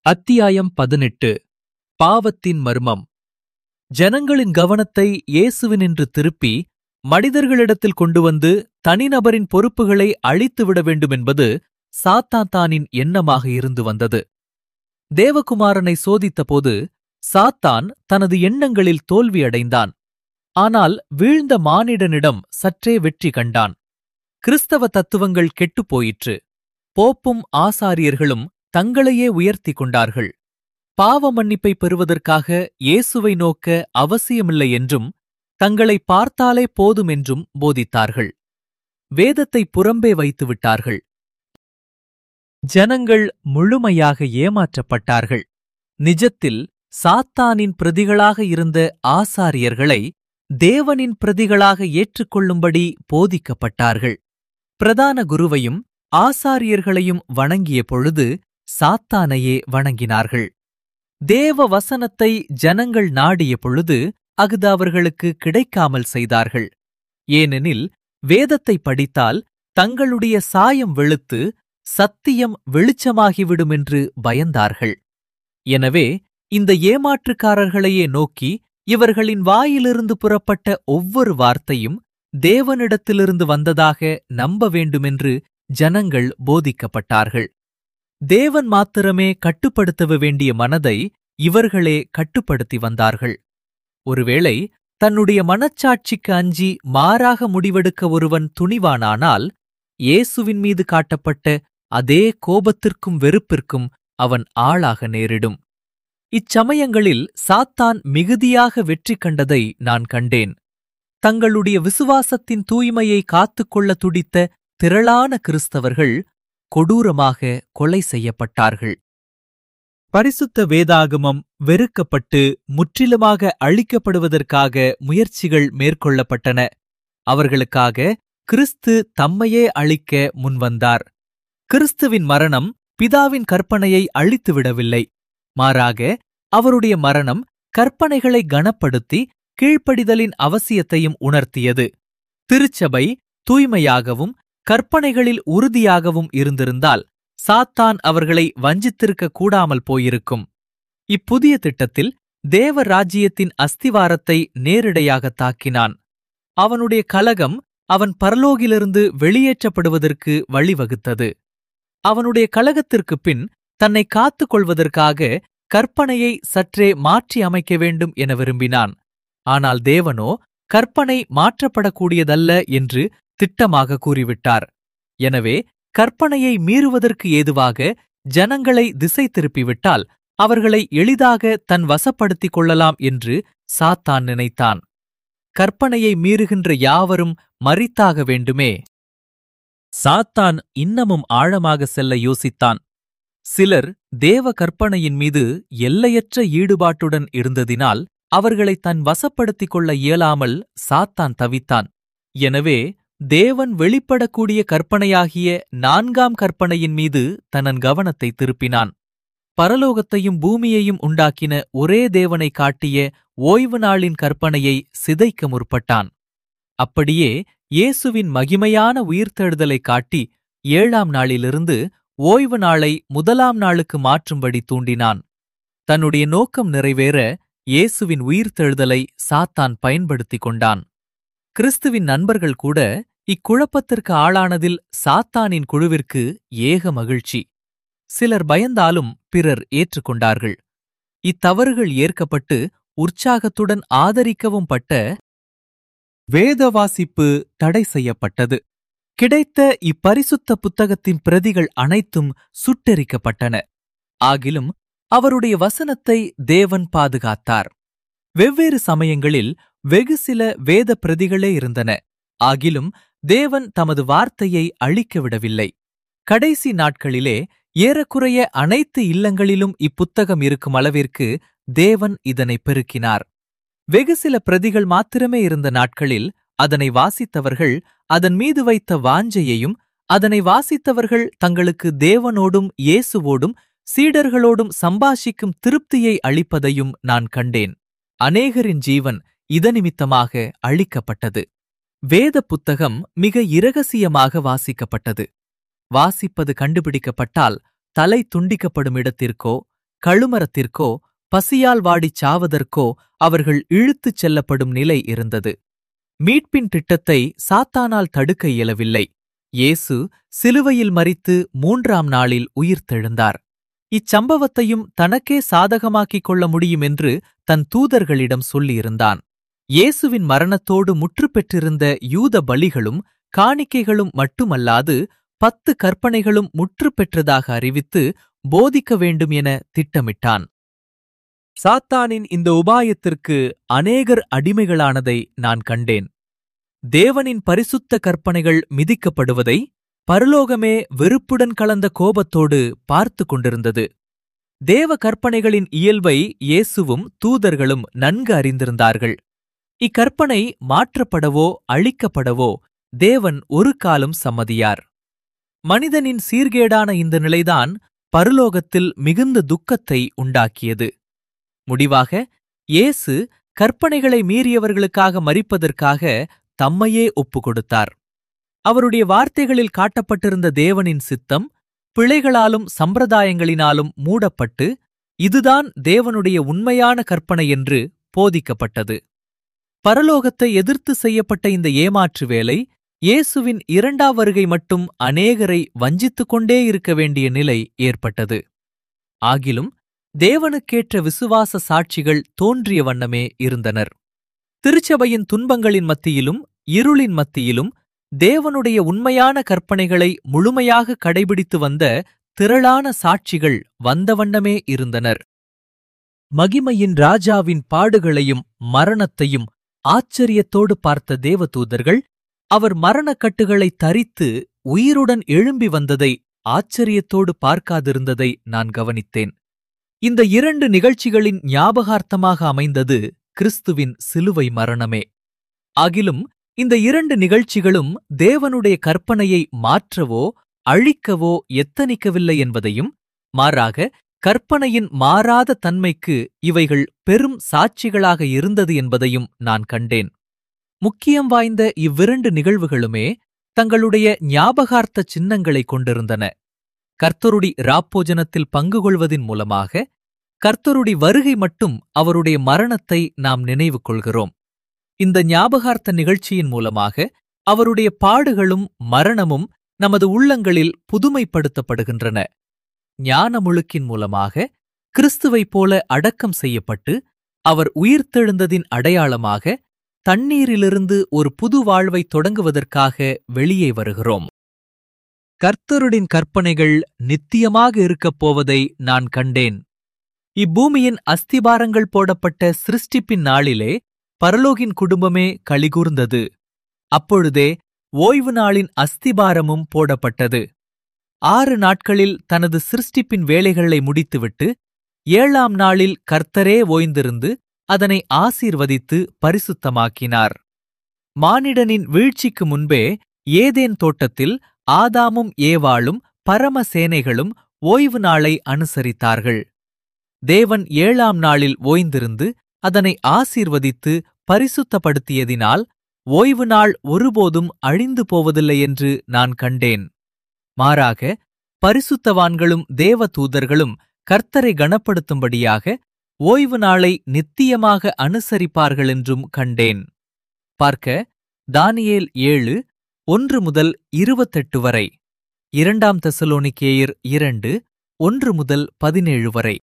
அத்தியாயம் 18. பாவத்தின் மர்மம். ஜனங்களின் கவனத்தை இயேசுவினின்று திருப்பி மனிதர்களிடத்தில் கொண்டுவந்து தனிநபரின் பொறுப்புகளை அழித்துவிட வேண்டுமென்பது சாத்தான்தானின் எண்ணமாக இருந்து வந்தது. தேவகுமாரனை சோதித்தபோது சாத்தான் தனது எண்ணங்களில் தோல்வியடைந்தான். ஆனால் வீழ்ந்த மானிடனிடம் சற்றே வெற்றி கண்டான். கிறிஸ்தவ தத்துவங்கள் கெட்டுப்போயிற்று. போப்பும் ஆசாரியர்களும் தங்களையே உயர்த்திக் கொண்டார்கள். பாவ மன்னிப்பை பெறுவதற்காக இயேசுவை நோக்க அவசியமில்லை என்றும் தங்களை பார்த்தாலே போதும் என்றும் போதித்தார்கள். வேதத்தை புறம்பே வைத்துவிட்டார்கள். ஜனங்கள் முழுமையாக ஏமாற்றப்பட்டார்கள். நிஜத்தில் சாத்தானின் பிரதிகளாக இருந்த ஆசாரியர்களை தேவனின் பிரதிகளாக ஏற்றுக்கொள்ளும்படி போதிக்கப்பட்டார்கள். பிரதான குருவையும் ஆசாரியர்களையும் வணங்கிய பொழுது சாத்தானையே வணங்கினார்கள். தேவ வசனத்தை ஜனங்கள் நாடிய பொழுது அஃது அவர்களுக்கு கிடைக்காமல் செய்தார்கள். ஏனெனில் வேதத்தை படித்தால் தங்களுடைய சாயம் வெளுத்து சத்தியம் வெளிச்சமாகிவிடும் என்று பயந்தார்கள். எனவே இந்த ஏமாற்றுக்காரர்களையே நோக்கி இவர்களின் வாயிலிருந்து புறப்பட்ட ஒவ்வொரு வார்த்தையும் தேவனிடத்திலிருந்து வந்ததாக நம்ப வேண்டுமென்று ஜனங்கள் போதிக்கப்பட்டார்கள். தேவன் மாத்திரமே கட்டுப்படுத்த வேண்டிய மனதை இவர்களே கட்டுப்படுத்தி வந்தார்கள். ஒருவேளை தன்னுடைய மனச்சாட்சிக்கு அஞ்சி மாறாக முடிவெடுக்க ஒருவன் துணிவானானால் இயேசுவின் மீது காட்டப்பட்ட அதே கோபத்திற்கும் வெறுப்பிற்கும் அவன் ஆளாக நேரிடும். இச்சமயங்களில் சாத்தான் மிகுதியாக வெற்றி கண்டதை நான் கண்டேன். தங்களுடைய விசுவாசத்தின் தூய்மையை காத்துக்கொள்ள துடித்த திரளான கிறிஸ்தவர்கள் கொடூரமாக கொலை செய்யப்பட்டார்கள். பரிசுத்த வேதாகமம் வெறுக்கப்பட்டு முற்றிலுமாக அழிக்கப்படுவதற்காக முயற்சிகள் மேற்கொள்ளப்பட்டன. அவர்களுக்காக கிறிஸ்து தம்மையே அழிக்க முன்வந்தார். கிறிஸ்துவின் மரணம் பிதாவின் கற்பனையை அழித்துவிடவில்லை. மாறாக அவருடைய மரணம் கற்பனைகளை கனப்படுத்தி கீழ்ப்படிதலின் அவசியத்தையும் உணர்த்தியது. திருச்சபை தூய்மையாகவும் கற்பனைகளில் உறுதியாகவும் இருந்திருந்தால் சாத்தான் அவர்களை வஞ்சித்திருக்க கூடாமல் போயிருக்கும். இப்புதிய திட்டத்தில் தேவ ராஜ்யத்தின் அஸ்திவாரத்தை நேரிடையாக தாக்கினான். அவனுடைய கலகம் அவன் பரலோகிலிருந்து வெளியேற்றப்படுவதற்கு வழிவகுத்தது. அவனுடைய கலகத்திற்குப் பின் தன்னை காத்துக் கொள்வதற்காக கற்பனையை சற்றே மாற்றி அமைக்க வேண்டும் என விரும்பினான். ஆனால் தேவனோ கற்பனை மாற்றப்படக்கூடியதல்ல என்று திட்டமாக கூறிவிட்டார். எனவே கற்பனையை மீறுவதற்கு ஏதுவாக ஜனங்களை திசை திருப்பிவிட்டால் அவர்களை எளிதாக தன் வசப்படுத்திக் கொள்ளலாம் என்று சாத்தான் நினைத்தான். கற்பனையை மீறுகின்ற யாவரும் மரித்தாக வேண்டுமே. சாத்தான் இன்னமும் ஆழமாக செல்ல யோசித்தான். சிலர் தேவ கற்பனையின் மீது எல்லையற்ற ஈடுபாட்டுடன் இருந்ததினால் அவர்களை தன் வசப்படுத்திக் கொள்ள இயலாமல் சாத்தான் தவித்தான். எனவே தேவன் வெளிப்படக்கூடிய கற்பனையாகிய 4ஆம் கற்பனையின் மீது தன் கவனத்தை திருப்பினான். பரலோகத்தையும் பூமியையும் உண்டாக்கின ஒரே தேவனை காட்டிய ஓய்வு நாளின் கற்பனையை சிதைக்க முற்பட்டான். அப்படியே இயேசுவின் மகிமையான உயிர்த்தெழுதலை காட்டி 7ஆம் நாளிலிருந்து ஓய்வு நாளை 1ஆம் நாளுக்கு மாற்றும்படி தூண்டினான். தன்னுடைய நோக்கம் நிறைவேற இயேசுவின் உயிர்த்தெழுதலை சாத்தான் பயன்படுத்திக் கொண்டான். கிறிஸ்துவின் நண்பர்கள் கூட இக்குழப்பத்திற்கு ஆளானதில் சாத்தானின் குழுவிற்கு ஏக மகிழ்ச்சி. சிலர் பயந்தாலும் பிறர் ஏற்றுக்கொண்டார்கள். இத்தவறுகள் ஏற்கப்பட்டு உற்சாகத்துடன் ஆதரிக்கவும் பட்ட வேத வாசிப்பு தடை செய்யப்பட்டது. கிடைத்த இப்பரிசுத்த புத்தகத்தின் பிரதிகள் அனைத்தும் சுட்டெரிக்கப்பட்டன. ஆகிலும் அவருடைய வசனத்தை தேவன் பாதுகாத்தார். வெவ்வேறு சமயங்களில் வெகு சில வேத பிரதிகளே இருந்தன. ஆகிலும் தேவன் தமது வார்த்தையை அழிக்க விடவில்லை. கடைசி நாட்களிலே ஏறக்குறைய அனைத்து இல்லங்களிலும் இப்புத்தகம் இருக்கும் அளவிற்கு தேவன் இதனை பெருக்கினார். வெகு சில பிரதிகள் மாத்திரமே இருந்த நாட்களில் அதனை வாசித்தவர்கள் அதன் மீது வைத்த வாஞ்சையையும் அதனை வாசித்தவர்கள் தங்களுக்கு தேவனோடும் இயேசுவோடும் சீடர்களோடும் சம்பாஷிக்கும் திருப்தியை அளிப்பதையும் நான் கண்டேன். அநேகரின் ஜீவன் இதனிமித்தமாக அழிக்கப்பட்டது. வேத புத்தகம் மிக இரகசியமாக வாசிக்கப்பட்டது. வாசிப்பது கண்டுபிடிக்கப்பட்டால் தலை துண்டிக்கப்படும் இடத்திற்கோ கழுமரத்திற்கோ பசியால் வாடிச் சாவதற்கோ அவர்கள் இழுத்துச் செல்லப்படும் நிலை இருந்தது. மீட்பின் திட்டத்தை சாத்தானால் தடுக்க இயலவில்லை. இயேசு சிலுவையில் மரித்து 3ஆம் நாளில் உயிர்த்தெழுந்தார். இச்சம்பவத்தையும் தனக்கே சாதகமாக்கிக் கொள்ள முடியும் என்று தன் தூதர்களிடம் சொல்லியிருந்தான். இயேசுவின் மரணத்தோடு முற்றுப்பெற்றிருந்த யூத பலிகளும் காணிக்கைகளும் மட்டுமல்லாது 10 கற்பனைகளும் முற்றுப்பெற்றதாக அறிவித்து போதிக்க வேண்டும் என திட்டமிட்டான். சாத்தானின் இந்த உபாயத்திற்கு அநேகர் அடிமைகளானதை நான் கண்டேன். தேவனின் பரிசுத்த கற்பனைகள் மிதிக்கப்படுவதை பரலோகமே வெறுப்புடன் கலந்த கோபத்தோடு பார்த்து கொண்டிருந்தது. தேவ கற்பனைகளின் இயல்பை இயேசுவும் தூதர்களும் நன்கு அறிந்திருந்தார்கள். இக்கற்பனை மாற்றப்படவோ அழிக்கப்படவோ தேவன் ஒரு காலம் சம்மதியார். மனிதனின் சீர்கேடான இந்த நிலைதான் பரலோகத்தில் மிகுந்த துக்கத்தை உண்டாக்கியது. முடிவாக இயேசு கற்பனைகளை மீறியவர்களுக்காக மரிப்பதற்காக தம்மையே ஒப்புக்கொடுத்தார். அவருடைய வார்த்தைகளில் காட்டப்பட்டிருந்த தேவனின் சித்தம் பிழைகளாலும் சம்பிரதாயங்களினாலும் மூடப்பட்டு இதுதான் தேவனுடைய உண்மையான கற்பனை என்று போதிக்கப்பட்டது. பரலோகத்தை எதிர்த்து செய்யப்பட்ட இந்த ஏமாற்று வேலை இயேசுவின் 2ஆம் வருகை மட்டும் அநேகரை வஞ்சித்துக் கொண்டே இருக்க வேண்டிய நிலை ஏற்பட்டது. ஆகிலும் தேவனுக்கேற்ற விசுவாச சாட்சிகள் தோன்றிய வண்ணமே இருந்தனர். திருச்சபையின் துன்பங்களின் மத்தியிலும் இருளின் மத்தியிலும் தேவனுடைய உண்மையான கற்பனைகளை முழுமையாக கடைபிடித்து வந்த திரளான சாட்சிகள் வந்த வண்ணமே இருந்தனர். மகிமையின் ராஜாவின் பாடுகளையும் மரணத்தையும் ஆச்சரியத்தோடு பார்த்த தேவதூதர்கள் அவர் மரணக்கட்டுகளை தரித்து உயிருடன் எழும்பி வந்ததை ஆச்சரியத்தோடு பார்க்காதிருந்ததை நான் கவனித்தேன். இந்த 2 நிகழ்ச்சிகளின் ஞாபகார்த்தமாக அமைந்தது கிறிஸ்துவின் சிலுவை மரணமே. ஆகிலும் இந்த 2 நிகழ்ச்சிகளும் தேவனுடைய கற்பனையை மாற்றவோ அழிக்கவோ எத்தனிக்கவில்லை என்பதையும், மாறாக கற்பனையின் மாறாத தன்மைக்கு இவைகள் பெரும் சாட்சிகளாக இருந்தது என்பதையும் நான் கண்டேன். முக்கியம் வாய்ந்த இவ்விரண்டு நிகழ்வுகளுமே தங்களுடைய ஞாபகார்த்த சின்னங்களைக் கொண்டிருந்தன. கர்த்தருடைய இராப்போஜனத்தில் பங்கு கொள்வதின் மூலமாக கர்த்தருடைய வருகை மட்டும் அவருடைய மரணத்தை நாம் நினைவு கொள்கிறோம். இந்த ஞாபகார்த்த நிகழ்ச்சியின் மூலமாக அவருடைய பாடுகளும் மரணமும் நமது உள்ளங்களில் புதுமைப்படுத்தப்படுகின்றன. ஞானமுழுக்கின் மூலமாக கிறிஸ்துவைப் போல அடக்கம் செய்யப்பட்டு அவர் உயிர்த்தெழுந்ததின் அடையாளமாக தண்ணீரிலிருந்து ஒரு புது வாழ்வை தொடங்குவதற்காக வெளியே வருகிறோம். கர்த்தருடைய கற்பனைகள் நித்தியமாக இருக்கப் போவதை நான் கண்டேன். இப்பூமியின் அஸ்திபாரங்கள் போடப்பட்ட சிருஷ்டிப்பின் நாளிலே பரலோகின் குடும்பமே களிகூர்ந்தது. அப்பொழுதே ஓய்வு நாளின் அஸ்திபாரமும் போடப்பட்டது. 6 நாட்களில் தனது சிருஷ்டிப்பின் வேலைகளை முடித்துவிட்டு 7ஆம் நாளில் கர்த்தரே ஓய்ந்திருந்து அதனை ஆசீர்வதித்து பரிசுத்தமாக்கினார். மானிடனின் வீழ்ச்சிக்கு முன்பே ஏதேன் தோட்டத்தில் ஆதாமும் ஏவாளும் பரமசேனைகளும் ஓய்வு நாளை அனுசரித்தார்கள். தேவன் 7ஆம் நாளில் ஓய்ந்திருந்து அதனை ஆசீர்வதித்து பரிசுத்தப்படுத்தியதினால் ஓய்வு நாள் ஒருபோதும் அழிந்து போவதில்லை என்று நான் கண்டேன். மாறாக பரிசுத்தவான்களும் தேவதூதர்களும் கர்த்தரை கனப்படுத்தும்படியாக ஓய்வு நாளை நித்தியமாக அனுசரிப்பார்கள் என்றும் கண்டேன். பார்க்க தானியேல் 7 1 முதல் 28 வரை, 2 தெசலோனிக்கேயர் 2 1 முதல் 17 வரை.